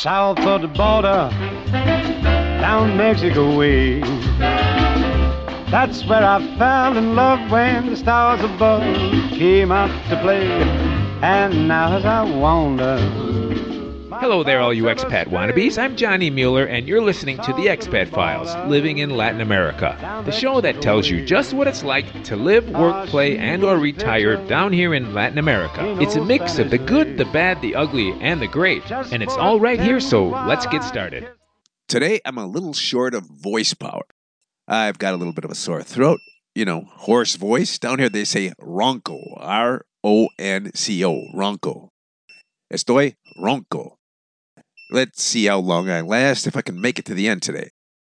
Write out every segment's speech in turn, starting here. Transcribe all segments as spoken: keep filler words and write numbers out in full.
south of the border, down Mexico way. That's where I fell in love when the stars above came out to play. And now as I wander... Hello there, all you expat wannabes. I'm Johnny Mueller, and you're listening to The Expat Files, Living in Latin America, the show that tells you just what it's like to live, work, play, and or retire down here in Latin America. It's a mix of the good, the bad, the ugly, and the great, and it's all right here, so let's get started. Today, I'm a little short of voice power. I've got a little bit of a sore throat, you know, hoarse voice. Down here, they say ronco, R O N C O, ronco. Estoy ronco. Let's see how long I last, if I can make it to the end today.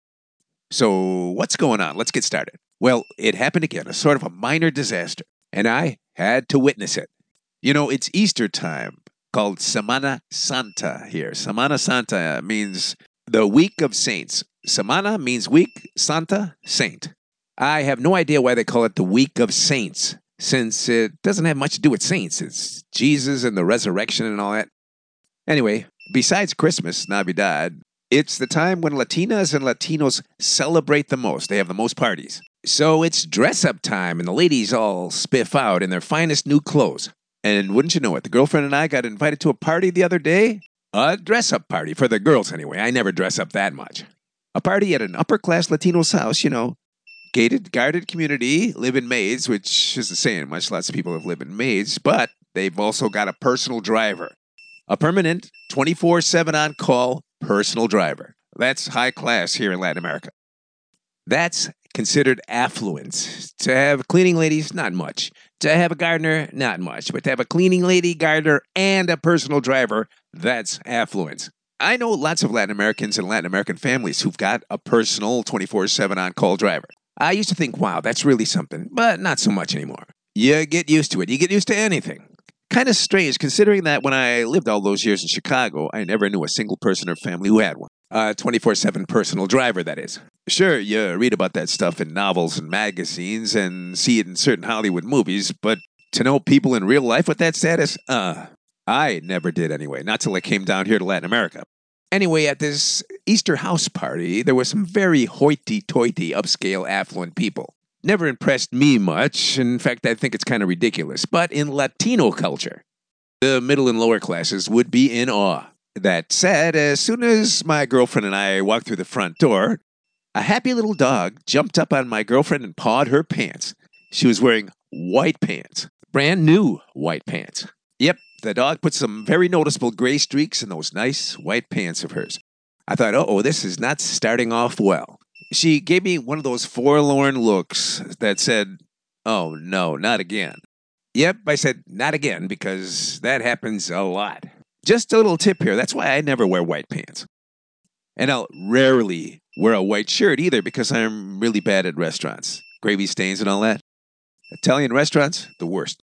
So, what's going on? Let's get started. Well, it happened again, a sort of a minor disaster, and I had to witness it. You know, it's Easter time, called Semana Santa here. Semana Santa means the week of saints. Semana means week, Santa, saint. I have no idea why they call it the week of saints, since it doesn't have much to do with saints. It's Jesus and the resurrection and all that. Anyway, besides Christmas, Navidad, it's the time when Latinas and Latinos celebrate the most. They have the most parties. So it's dress-up time, and the ladies all spiff out in their finest new clothes. And wouldn't you know it, the girlfriend and I got invited to a party the other day. A dress-up party, for the girls anyway. I never dress up that much. A party at an upper-class Latino's house, you know. Gated, guarded community, live in maids, which isn't saying much. Lots of people have lived in maids, but they've also got a personal driver. A permanent, twenty-four seven on-call personal driver. That's high class here in Latin America. That's considered affluence. To have cleaning ladies, not much. To have a gardener, not much. But to have a cleaning lady, gardener, and a personal driver, that's affluence. I know lots of Latin Americans and Latin American families who've got a personal twenty-four seven on-call driver. I used to think, wow, that's really something, but not so much anymore. You get used to it. You get used to anything. Kind of strange, considering that when I lived all those years in Chicago, I never knew a single person or family who had one. A twenty-four seven personal driver, that is. Sure, you read about that stuff in novels and magazines and see it in certain Hollywood movies, but to know people in real life with that status, uh, I never did anyway, not till I came down here to Latin America. Anyway, at this Easter house party, there were some very hoity-toity, upscale, affluent people. Never impressed me much. In fact, I think it's kind of ridiculous. But in Latino culture, the middle and lower classes would be in awe. That said, as soon as my girlfriend and I walked through the front door, a happy little dog jumped up on my girlfriend and pawed her pants. She was wearing white pants. Brand new white pants. Yep, the dog put some very noticeable gray streaks in those nice white pants of hers. I thought, uh-oh, this is not starting off well. She gave me one of those forlorn looks that said, oh, no, not again. Yep, I said, not again, because that happens a lot. Just a little tip here, that's why I never wear white pants. And I'll rarely wear a white shirt either, because I'm really bad at restaurants. Gravy stains and all that. Italian restaurants, the worst.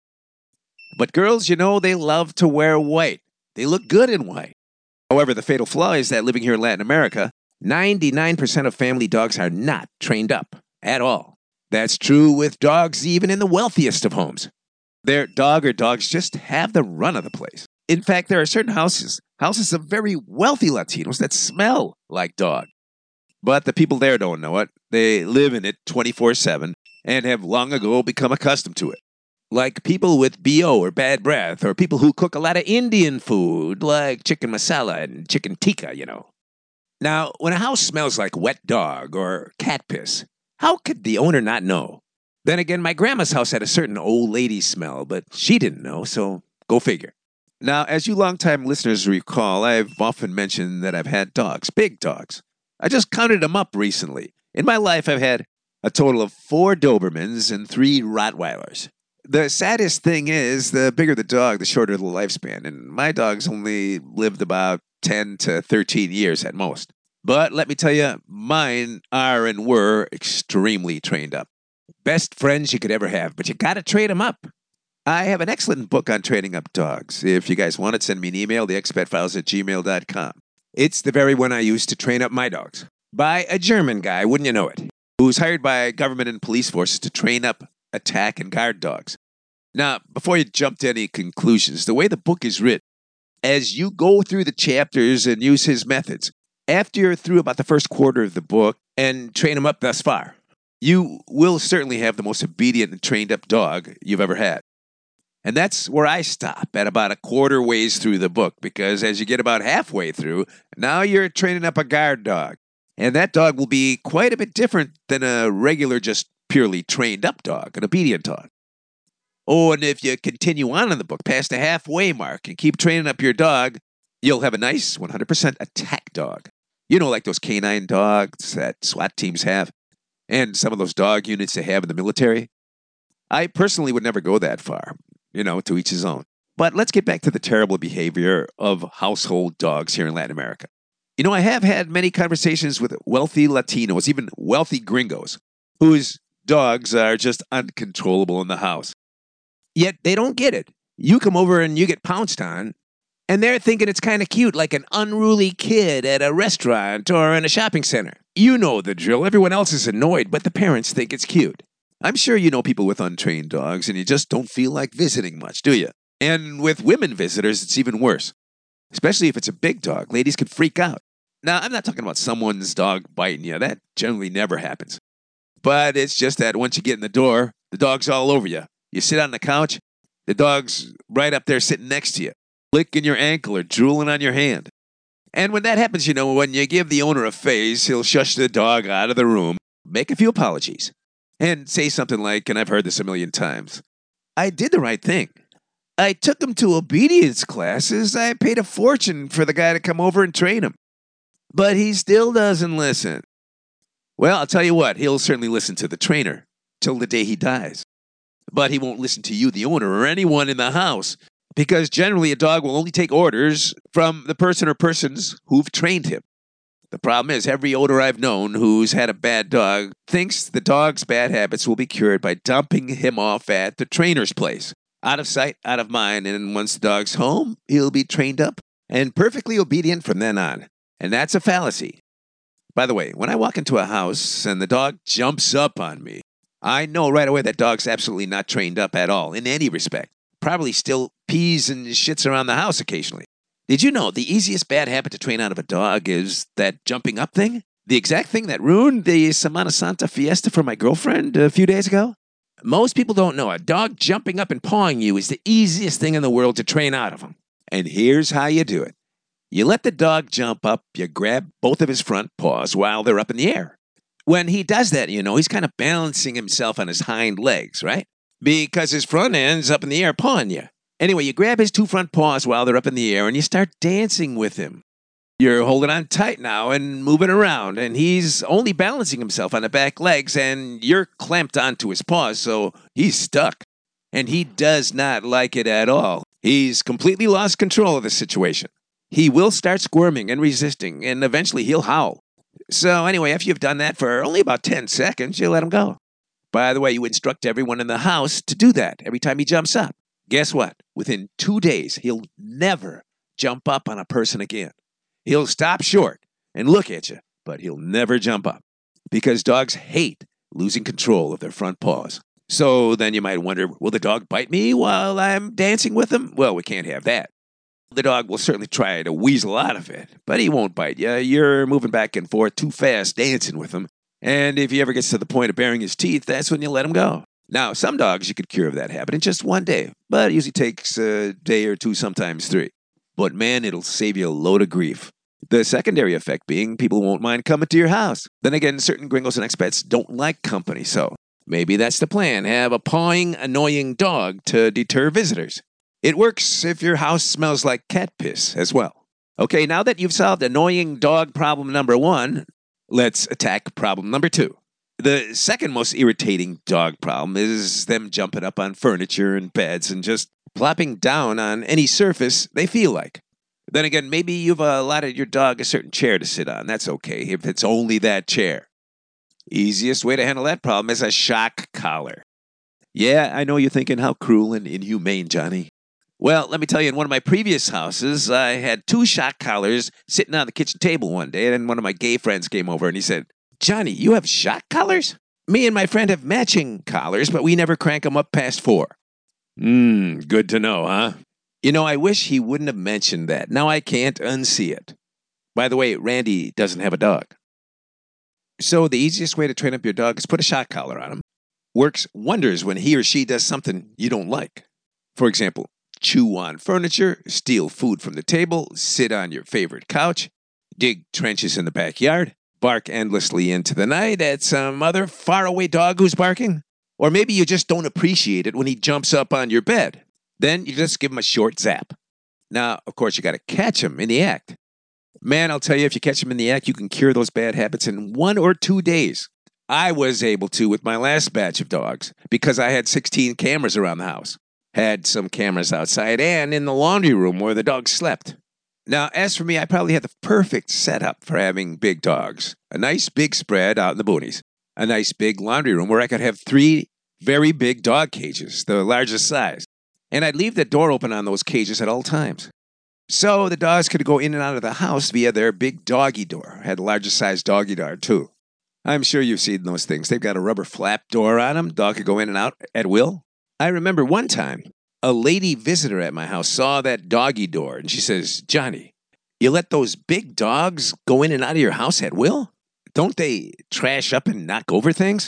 But girls, you know, they love to wear white. They look good in white. However, the fatal flaw is that living here in Latin America, ninety-nine percent of family dogs are not trained up at all. That's true with dogs even in the wealthiest of homes. Their dog or dogs just have the run of the place. In fact, there are certain houses, houses of very wealthy Latinos that smell like dog. But the people there don't know it. They live in it twenty-four seven and have long ago become accustomed to it. Like people with B O or bad breath, or people who cook a lot of Indian food, like chicken masala and chicken tikka, you know. Now, when a house smells like wet dog or cat piss, how could the owner not know? Then again, my grandma's house had a certain old lady smell, but she didn't know, so go figure. Now, as you longtime listeners recall, I've often mentioned that I've had dogs, big dogs. I just counted them up recently. In my life, I've had a total of four Dobermans and three Rottweilers. The saddest thing is, the bigger the dog, the shorter the lifespan, and my dogs only lived about ten to thirteen years at most. But let me tell you, mine are and were extremely trained up. Best friends you could ever have, but you gotta train them up. I have an excellent book on training up dogs. If you guys want it, send me an email, the expat files at gmail dot com. It's the very one I use to train up my dogs. By a German guy, wouldn't you know it, who's hired by government and police forces to train up attack and guard dogs. Now, before you jump to any conclusions, the way the book is written, as you go through the chapters and use his methods, after you're through about the first quarter of the book and train him up thus far, you will certainly have the most obedient and trained up dog you've ever had. And that's where I stop, at about a quarter ways through the book, because as you get about halfway through, now you're training up a guard dog. And that dog will be quite a bit different than a regular, just purely trained up dog, an obedient dog. Oh, and if you continue on in the book past the halfway mark and keep training up your dog, you'll have a nice one hundred percent attack dog. You know, like those canine dogs that SWAT teams have, and some of those dog units they have in the military. I personally would never go that far. You know, to each his own. But let's get back to the terrible behavior of household dogs here in Latin America. You know, I have had many conversations with wealthy Latinos, even wealthy gringos, whose dogs are just uncontrollable in the house. Yet they don't get it. You come over and you get pounced on, and they're thinking it's kind of cute, like an unruly kid at a restaurant or in a shopping center. You know the drill. Everyone else is annoyed, but the parents think it's cute. I'm sure you know people with untrained dogs, and you just don't feel like visiting much, do you? And with women visitors, it's even worse. Especially if it's a big dog. Ladies can freak out. Now, I'm not talking about someone's dog biting you. That generally never happens. But it's just that once you get in the door, the dog's all over you. You sit on the couch, the dog's right up there sitting next to you, licking your ankle or drooling on your hand. And when that happens, you know, when you give the owner a face, he'll shush the dog out of the room, make a few apologies, and say something like, and I've heard this a million times, I did the right thing. I took him to obedience classes. I paid a fortune for the guy to come over and train him. But he still doesn't listen. Well, I'll tell you what, he'll certainly listen to the trainer till the day he dies. But he won't listen to you, the owner, or anyone in the house, because generally a dog will only take orders from the person or persons who've trained him. The problem is, every owner I've known who's had a bad dog thinks the dog's bad habits will be cured by dumping him off at the trainer's place. Out of sight, out of mind, and once the dog's home, he'll be trained up and perfectly obedient from then on. And that's a fallacy. By the way, when I walk into a house and the dog jumps up on me, I know right away that dog's absolutely not trained up at all, in any respect. Probably still pees and shits around the house occasionally. Did you know the easiest bad habit to train out of a dog is that jumping up thing? The exact thing that ruined the Semana Santa fiesta for my girlfriend a few days ago? Most people don't know a dog jumping up and pawing you is the easiest thing in the world to train out of him. And here's how you do it. You let the dog jump up, you grab both of his front paws while they're up in the air. When he does that, you know, he's kind of balancing himself on his hind legs, right? Because his front end's up in the air pawing you. Anyway, you grab his two front paws while they're up in the air and you start dancing with him. You're holding on tight now and moving around, and he's only balancing himself on the back legs, and you're clamped onto his paws, so he's stuck. And he does not like it at all. He's completely lost control of the situation. He will start squirming and resisting, and eventually he'll howl. So anyway, after you've done that for only about ten seconds, you let him go. By the way, you instruct everyone in the house to do that every time he jumps up. Guess what? Within two days, he'll never jump up on a person again. He'll stop short and look at you, but he'll never jump up because dogs hate losing control of their front paws. So then you might wonder, will the dog bite me while I'm dancing with him? Well, we can't have that. The dog will certainly try to weasel out of it, but he won't bite you. You're moving back and forth too fast dancing with him. And if he ever gets to the point of baring his teeth, that's when you let him go. Now, some dogs you could cure of that habit in just one day, but it usually takes a day or two, sometimes three. But man, it'll save you a load of grief. The secondary effect being people won't mind coming to your house. Then again, certain gringos and expats don't like company, so maybe that's the plan. Have a pawing, annoying dog to deter visitors. It works if your house smells like cat piss as well. Okay, now that you've solved annoying dog problem number one, let's attack problem number two. The second most irritating dog problem is them jumping up on furniture and beds and just plopping down on any surface they feel like. Then again, maybe you've allotted your dog a certain chair to sit on. That's okay if it's only that chair. Easiest way to handle that problem is a shock collar. Yeah, I know you're thinking, how cruel and inhumane, Johnny. Well, let me tell you, in one of my previous houses, I had two shock collars sitting on the kitchen table one day, and then one of my gay friends came over and he said, Johnny, you have shock collars? Me and my friend have matching collars, but we never crank them up past four. Mmm, good to know, huh? You know, I wish he wouldn't have mentioned that. Now I can't unsee it. By the way, Randy doesn't have a dog. So the easiest way to train up your dog is put a shock collar on him. Works wonders when he or she does something you don't like. For example, chew on furniture, steal food from the table, sit on your favorite couch, dig trenches in the backyard, bark endlessly into the night at some other faraway dog who's barking. Or maybe you just don't appreciate it when he jumps up on your bed. Then you just give him a short zap. Now, of course, you got to catch him in the act. Man, I'll tell you, if you catch him in the act, you can cure those bad habits in one or two days. I was able to with my last batch of dogs because I had sixteen cameras around the house. Had some cameras outside and in the laundry room where the dogs slept. Now, as for me, I probably had the perfect setup for having big dogs. A nice big spread out in the boonies. A nice big laundry room where I could have three very big dog cages, the largest size. And I'd leave the door open on those cages at all times. So the dogs could go in and out of the house via their big doggy door. Had the largest size doggy door, too. I'm sure you've seen those things. They've got a rubber flap door on them. Dog could go in and out at will. I remember one time, a lady visitor at my house saw that doggy door, and she says, "Johnny, you let those big dogs go in and out of your house at will? Don't they trash up and knock over things?"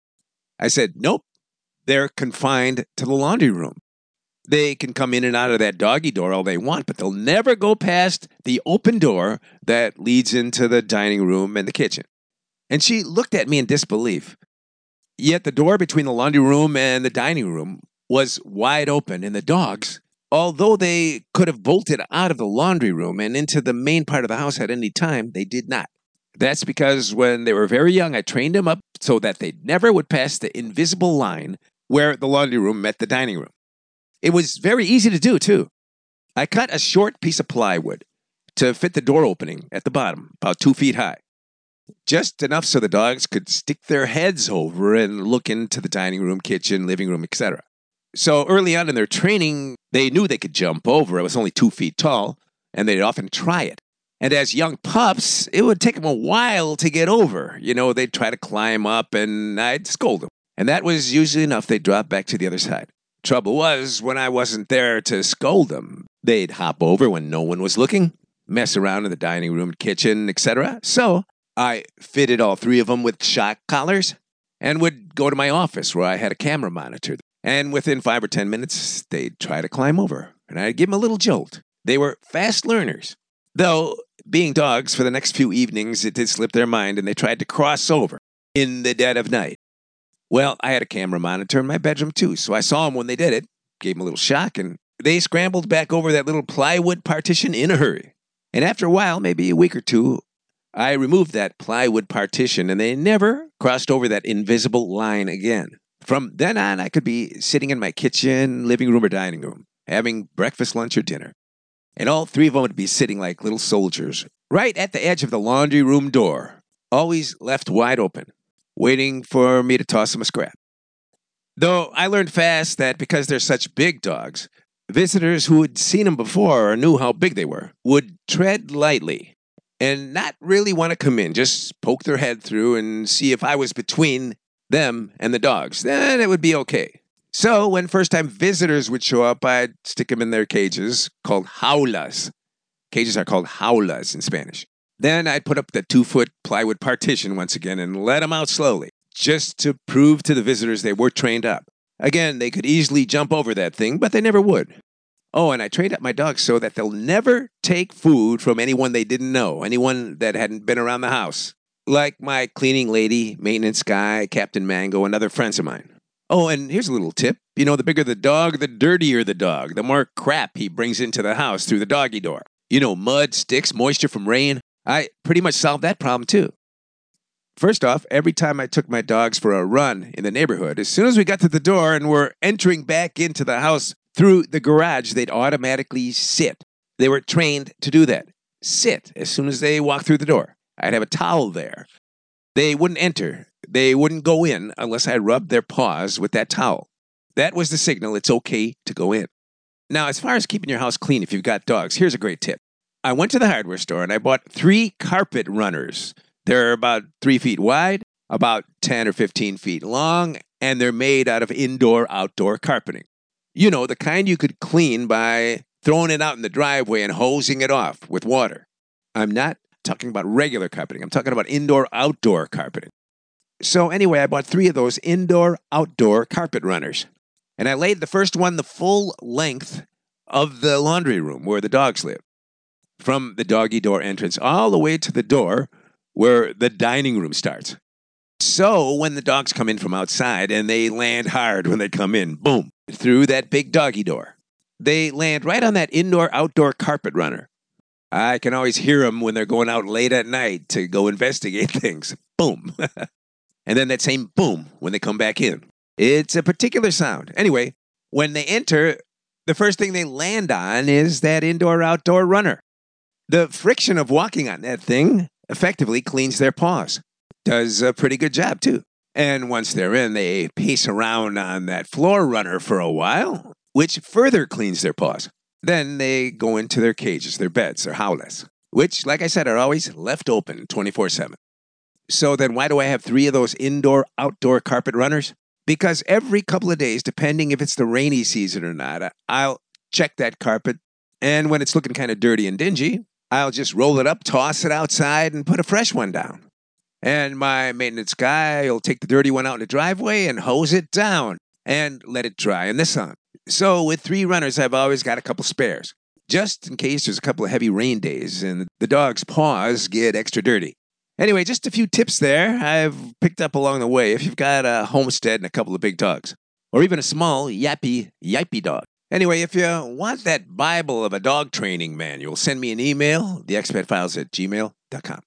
I said, "Nope. They're confined to the laundry room. They can come in and out of that doggy door all they want, but they'll never go past the open door that leads into the dining room and the kitchen." And she looked at me in disbelief. Yet the door between the laundry room and the dining room was wide open, and the dogs, although they could have bolted out of the laundry room and into the main part of the house at any time, they did not. That's because when they were very young, I trained them up so that they never would pass the invisible line where the laundry room met the dining room. It was very easy to do, too. I cut a short piece of plywood to fit the door opening at the bottom, about two feet high. Just enough so the dogs could stick their heads over and look into the dining room, kitchen, living room, et cetera. So early on in their training, they knew they could jump over. It was only two feet tall, and they'd often try it. And as young pups, it would take them a while to get over. You know, they'd try to climb up, and I'd scold them. And that was usually enough. They'd drop back to the other side. Trouble was, when I wasn't there to scold them, they'd hop over when no one was looking, mess around in the dining room, kitchen, et cetera. So I fitted all three of them with shock collars and would go to my office where I had a camera monitor. And within five or ten minutes, they'd try to climb over, and I'd give them a little jolt. They were fast learners. Though, being dogs, for the next few evenings, it did slip their mind, and they tried to cross over in the dead of night. Well, I had a camera monitor in my bedroom, too, so I saw them when they did it, gave them a little shock, and they scrambled back over that little plywood partition in a hurry. And after a while, maybe a week or two, I removed that plywood partition, and they never crossed over that invisible line again. From then on, I could be sitting in my kitchen, living room, or dining room, having breakfast, lunch, or dinner. And all three of them would be sitting like little soldiers, right at the edge of the laundry room door, always left wide open, waiting for me to toss them a scrap. Though I learned fast that because they're such big dogs, visitors who had seen them before or knew how big they were would tread lightly and not really want to come in, just poke their head through and see if I was between them and the dogs. Then it would be okay. So when first-time visitors would show up, I'd stick them in their cages called jaulas. Cages are called jaulas in Spanish. Then I'd put up the two-foot plywood partition once again and let them out slowly, just to prove to the visitors they were trained up. Again, they could easily jump over that thing, but they never would. Oh, and I trained up my dogs so that they'll never take food from anyone they didn't know, anyone that hadn't been around the house, like my cleaning lady, maintenance guy, Captain Mango, and other friends of mine. Oh, and here's a little tip. You know, the bigger the dog, the dirtier the dog, the more crap he brings into the house through the doggy door. You know, mud, sticks, moisture from rain. I pretty much solved that problem, too. First off, every time I took my dogs for a run in the neighborhood, as soon as we got to the door and were entering back into the house through the garage, they'd automatically sit. They were trained to do that. Sit as soon as they walked through the door. I'd have a towel there. They wouldn't enter. They wouldn't go in unless I rubbed their paws with that towel. That was the signal it's okay to go in. Now, as far as keeping your house clean if you've got dogs, here's a great tip. I went to the hardware store and I bought three carpet runners. They're about three feet wide, about ten or fifteen feet long, and they're made out of indoor-outdoor carpeting. You know, the kind you could clean by throwing it out in the driveway and hosing it off with water. I'm not talking about regular carpeting. I'm talking about indoor-outdoor carpeting. So anyway, I bought three of those indoor-outdoor carpet runners. And I laid the first one the full length of the laundry room where the dogs live. From the doggy door entrance all the way to the door where the dining room starts. So when the dogs come in from outside, and they land hard when they come in, boom, through that big doggy door, they land right on that indoor-outdoor carpet runner. I can always hear them when they're going out late at night to go investigate things. Boom. And then that same boom when they come back in. It's a particular sound. Anyway, when they enter, the first thing they land on is that indoor-outdoor runner. The friction of walking on that thing effectively cleans their paws. Does a pretty good job, too. And once they're in, they pace around on that floor runner for a while, which further cleans their paws. Then they go into their cages, their beds, their howlets, which, like I said, are always left open twenty-four seven. So then why do I have three of those indoor-outdoor carpet runners? Because every couple of days, depending if it's the rainy season or not, I'll check that carpet, and when it's looking kind of dirty and dingy, I'll just roll it up, toss it outside, and put a fresh one down. And my maintenance guy will take the dirty one out in the driveway and hose it down and let it dry in the sun. So with three runners, I've always got a couple spares, just in case there's a couple of heavy rain days and the dog's paws get extra dirty. Anyway, just a few tips there I've picked up along the way if you've got a homestead and a couple of big dogs, or even a small, yappy, yippy dog. Anyway, if you want that Bible of a dog training manual, send me an email, the expat files at gmail dot com.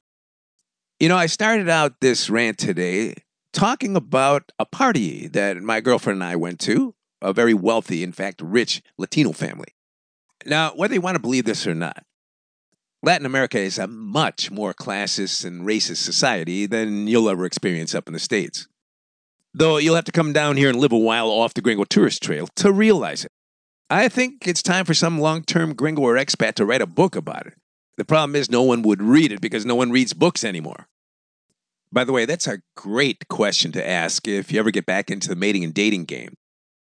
You know, I started out this rant today talking about a party that my girlfriend and I went to, a very wealthy, in fact, rich Latino family. Now, whether you want to believe this or not, Latin America is a much more classist and racist society than you'll ever experience up in the States. Though you'll have to come down here and live a while off the Gringo Tourist Trail to realize it. I think it's time for some long-term gringo or expat to write a book about it. The problem is no one would read it because no one reads books anymore. By the way, that's a great question to ask if you ever get back into the mating and dating game.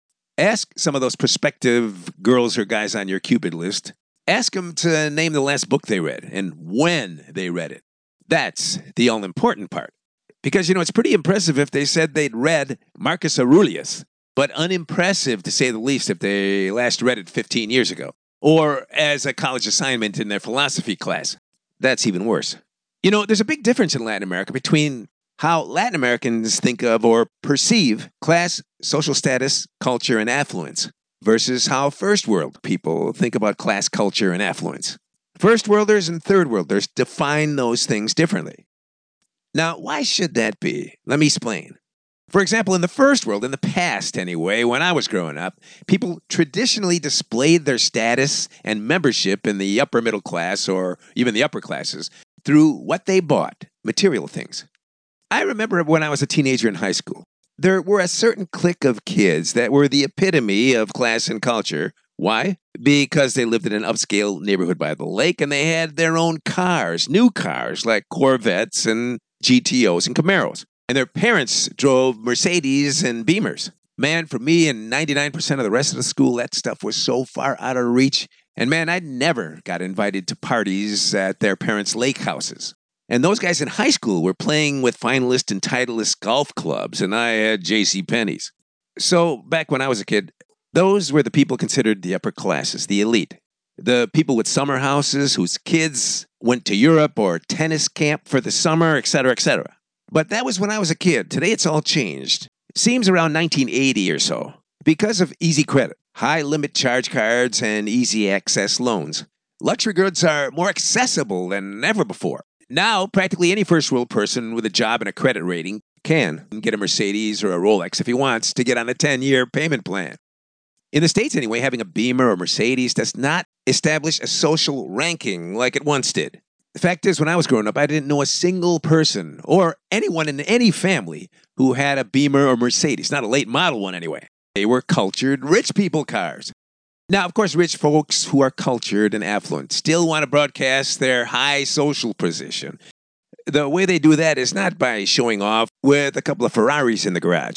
Ask some of those prospective girls or guys on your Cupid list. Ask them to name the last book they read and when they read it. That's the all-important part. Because, you know, it's pretty impressive if they said they'd read Marcus Aurelius, but unimpressive, to say the least, if they last read it fifteen years ago. Or as a college assignment in their philosophy class. That's even worse. You know, there's a big difference in Latin America between how Latin Americans think of or perceive class, social status, culture, and affluence versus how first world people think about class, culture, and affluence. First worlders and third worlders define those things differently. Now, why should that be? Let me explain. For example, in the first world, in the past anyway, when I was growing up, people traditionally displayed their status and membership in the upper middle class or even the upper classes through what they bought, material things. I remember when I was a teenager in high school, there were a certain clique of kids that were the epitome of class and culture. Why? Because they lived in an upscale neighborhood by the lake and they had their own cars, new cars like Corvettes and G T Os and Camaros. And their parents drove Mercedes and Beamers. Man, for me and ninety-nine percent of the rest of the school, that stuff was so far out of reach. And man, I never got invited to parties at their parents' lake houses. And those guys in high school were playing with finalist and titleist golf clubs, and I had J C Penney's. So back when I was a kid, those were the people considered the upper classes, the elite. The people with summer houses whose kids went to Europe or tennis camp for the summer, et cetera, et cetera. But that was when I was a kid. Today it's all changed. Seems around nineteen eighty or so. Because of easy credit, high limit charge cards, and easy access loans, luxury goods are more accessible than ever before. Now, practically any first world person with a job and a credit rating can get a Mercedes or a Rolex if he wants to get on a ten-year payment plan. In the States anyway, having a Beamer or Mercedes does not establish a social ranking like it once did. The fact is, when I was growing up, I didn't know a single person or anyone in any family who had a Beamer or Mercedes, not a late model one anyway. They were cultured rich people cars. Now, of course, rich folks who are cultured and affluent still want to broadcast their high social position. The way they do that is not by showing off with a couple of Ferraris in the garage.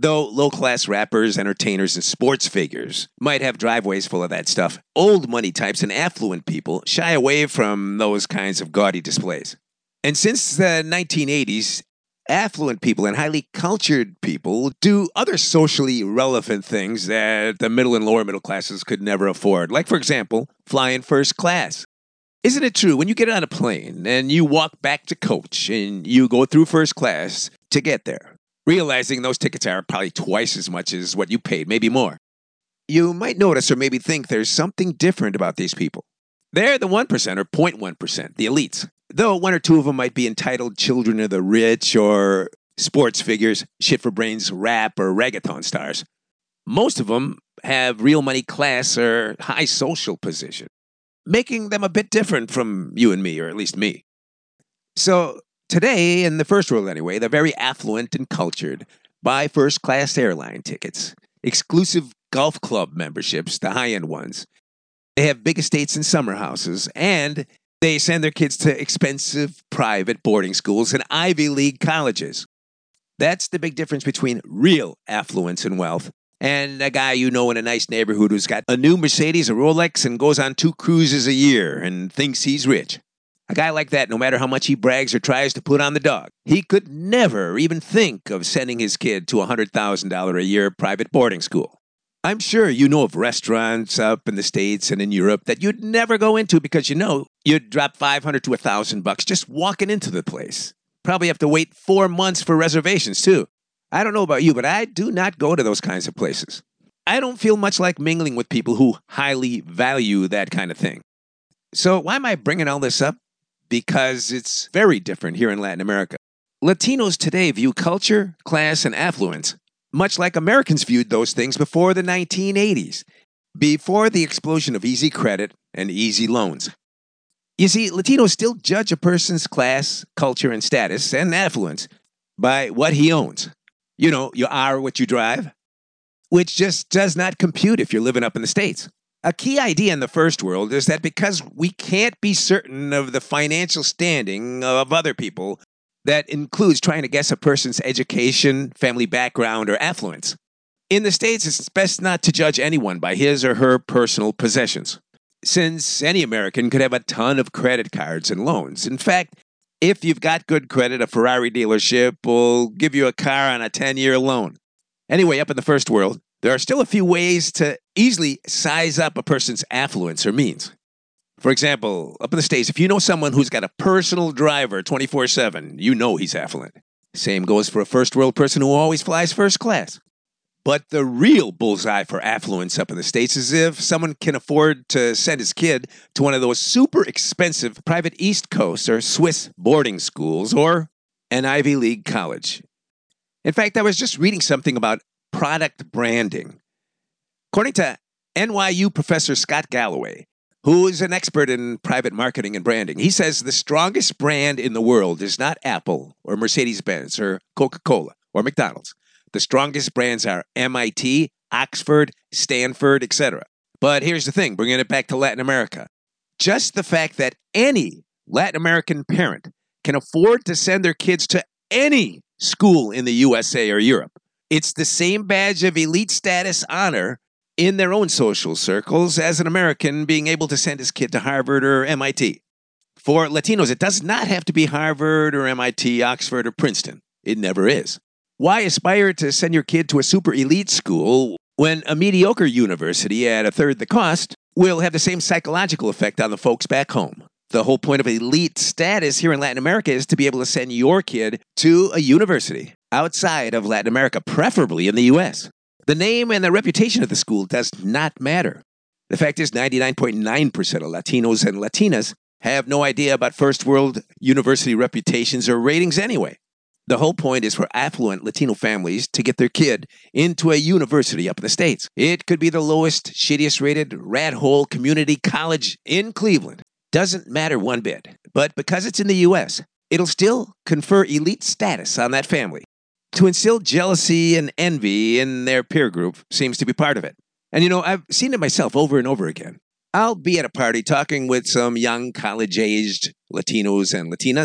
Though low-class rappers, entertainers, and sports figures might have driveways full of that stuff, old money types and affluent people shy away from those kinds of gaudy displays. And since the nineteen eighties, affluent people and highly cultured people do other socially relevant things that the middle and lower middle classes could never afford. Like, for example, flying first class. Isn't it true when you get on a plane and you walk back to coach and you go through first class to get there, realizing those tickets are probably twice as much as what you paid, maybe more? You might notice or maybe think there's something different about these people. They're the one percent or zero point one percent, the elites. Though one or two of them might be entitled children of the rich or sports figures, shit-for-brains rap or reggaeton stars. Most of them have real money class or high social position, making them a bit different from you and me, or at least me. So today, in the first world anyway, the very affluent and cultured buy first-class airline tickets, exclusive golf club memberships, the high-end ones. They have big estates and summer houses, and they send their kids to expensive private boarding schools and Ivy League colleges. That's the big difference between real affluence and wealth and a guy you know in a nice neighborhood who's got a new Mercedes, a Rolex, and goes on two cruises a year and thinks he's rich. A guy like that, no matter how much he brags or tries to put on the dog, he could never even think of sending his kid to a one hundred thousand dollars a year private boarding school. I'm sure you know of restaurants up in the States and in Europe that you'd never go into because you know you'd drop five hundred to one thousand bucks just walking into the place. Probably have to wait four months for reservations, too. I don't know about you, but I do not go to those kinds of places. I don't feel much like mingling with people who highly value that kind of thing. So why am I bringing all this up? Because it's very different here in Latin America. Latinos today view culture, class, and affluence much like Americans viewed those things before the nineteen eighties, before the explosion of easy credit and easy loans. You see, Latinos still judge a person's class, culture, and status, and affluence by what he owns. You know, you are what you drive, which just does not compute if you're living up in the States. A key idea in the first world is that because we can't be certain of the financial standing of other people, that includes trying to guess a person's education, family background, or affluence. In the States, it's best not to judge anyone by his or her personal possessions, since any American could have a ton of credit cards and loans. In fact, if you've got good credit, a Ferrari dealership will give you a car on a ten-year loan. Anyway, up in the first world, there are still a few ways to easily size up a person's affluence or means. For example, up in the States, if you know someone who's got a personal driver twenty-four seven, you know he's affluent. Same goes for a first world person who always flies first class. But the real bullseye for affluence up in the States is if someone can afford to send his kid to one of those super expensive private East Coast or Swiss boarding schools or an Ivy League college. In fact, I was just reading something about product branding. According to N Y U professor Scott Galloway, who is an expert in private marketing and branding, he says the strongest brand in the world is not Apple or Mercedes-Benz or Coca-Cola or McDonald's. The strongest brands are M I T, Oxford, Stanford, et cetera. But here's the thing, bringing it back to Latin America. Just the fact that any Latin American parent can afford to send their kids to any school in the U S A or Europe, it's the same badge of elite status honor in their own social circles as an American being able to send his kid to Harvard or M I T. For Latinos, it does not have to be Harvard or M I T, Oxford or Princeton. It never is. Why aspire to send your kid to a super elite school when a mediocre university at a third the cost will have the same psychological effect on the folks back home? The whole point of elite status here in Latin America is to be able to send your kid to a university outside of Latin America, preferably in the U S. The name and the reputation of the school does not matter. The fact is, ninety-nine point nine percent of Latinos and Latinas have no idea about first world university reputations or ratings anyway. The whole point is for affluent Latino families to get their kid into a university up in the States. It could be the lowest, shittiest rated rat hole community college in Cleveland. Doesn't matter one bit. But because it's in the U S, it'll still confer elite status on that family. To instill jealousy and envy in their peer group seems to be part of it. And you know, I've seen it myself over and over again. I'll be at a party talking with some young college-aged Latinos and Latinas.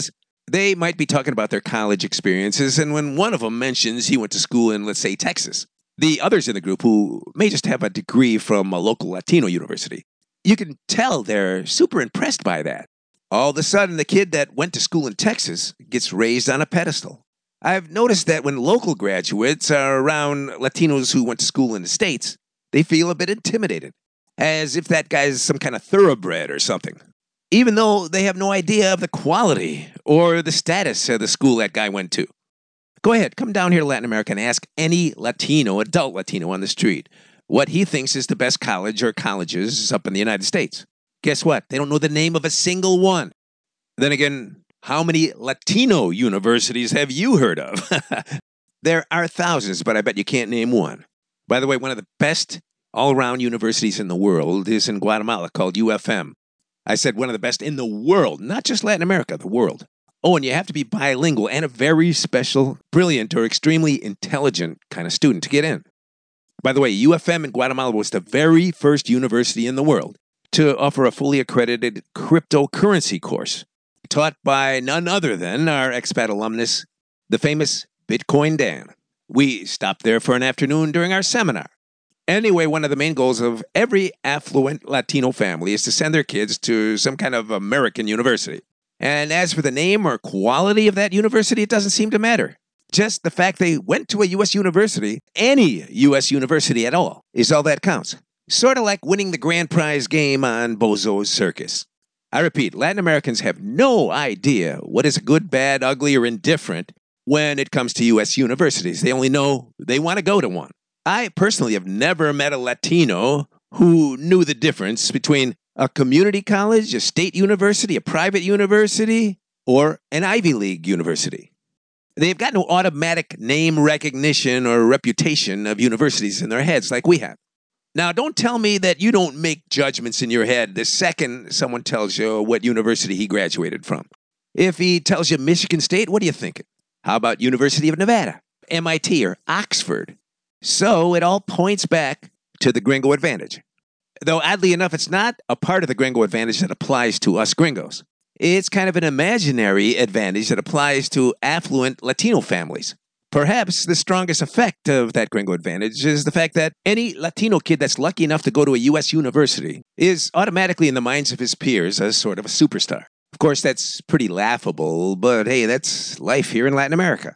They might be talking about their college experiences, and when one of them mentions he went to school in, let's say, Texas, the others in the group who may just have a degree from a local Latino university, you can tell they're super impressed by that. All of a sudden, the kid that went to school in Texas gets raised on a pedestal. I've noticed that when local graduates are around Latinos who went to school in the States, they feel a bit intimidated, as if that guy's some kind of thoroughbred or something, even though they have no idea of the quality or the status of the school that guy went to. Go ahead, come down here to Latin America and ask any Latino, adult Latino on the street, what he thinks is the best college or colleges up in the United States. Guess what? They don't know the name of a single one. Then again, how many Latino universities have you heard of? There are thousands, but I bet you can't name one. By the way, one of the best all-around universities in the world is in Guatemala called U F M. I said one of the best in the world, not just Latin America, the world. Oh, and you have to be bilingual and a very special, brilliant, or extremely intelligent kind of student to get in. By the way, U F M in Guatemala was the very first university in the world to offer a fully accredited cryptocurrency course, taught by none other than our expat alumnus, the famous Bitcoin Dan. We stopped there for an afternoon during our seminar. Anyway, one of the main goals of every affluent Latino family is to send their kids to some kind of American university. And as for the name or quality of that university, it doesn't seem to matter. Just the fact they went to a U S university, any U S university at all, is all that counts. Sort of like winning the grand prize game on Bozo's Circus. I repeat, Latin Americans have no idea what is good, bad, ugly, or indifferent when it comes to U S universities. They only know they want to go to one. I personally have never met a Latino who knew the difference between a community college, a state university, a private university, or an Ivy League university. They've got no automatic name recognition or reputation of universities in their heads like we have. Now, don't tell me that you don't make judgments in your head the second someone tells you what university he graduated from. If he tells you Michigan State, what are you thinking? How about University of Nevada, M I T, or Oxford? So it all points back to the gringo advantage. Though oddly enough, it's not a part of the gringo advantage that applies to us gringos. It's kind of an imaginary advantage that applies to affluent Latino families. Perhaps the strongest effect of that gringo advantage is the fact that any Latino kid that's lucky enough to go to a U S university is automatically in the minds of his peers as sort of a superstar. Of course, that's pretty laughable, but hey, that's life here in Latin America.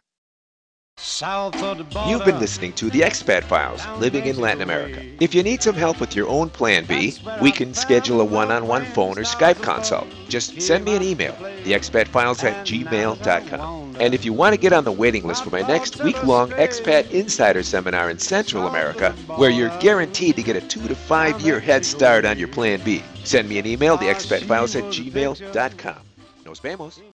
You've been listening to the Expat Files, Living in Latin America. If you need some help with your own Plan B, we can schedule a one-on-one phone or Skype consult. Just send me an email, the expat files at gmail dot com. And if you want to get on the waiting list for my next week-long Expat Insider Seminar in Central America, where you're guaranteed to get a two to five year head start on your Plan B, send me an email, the expat files at gmail dot com. Nos vemos.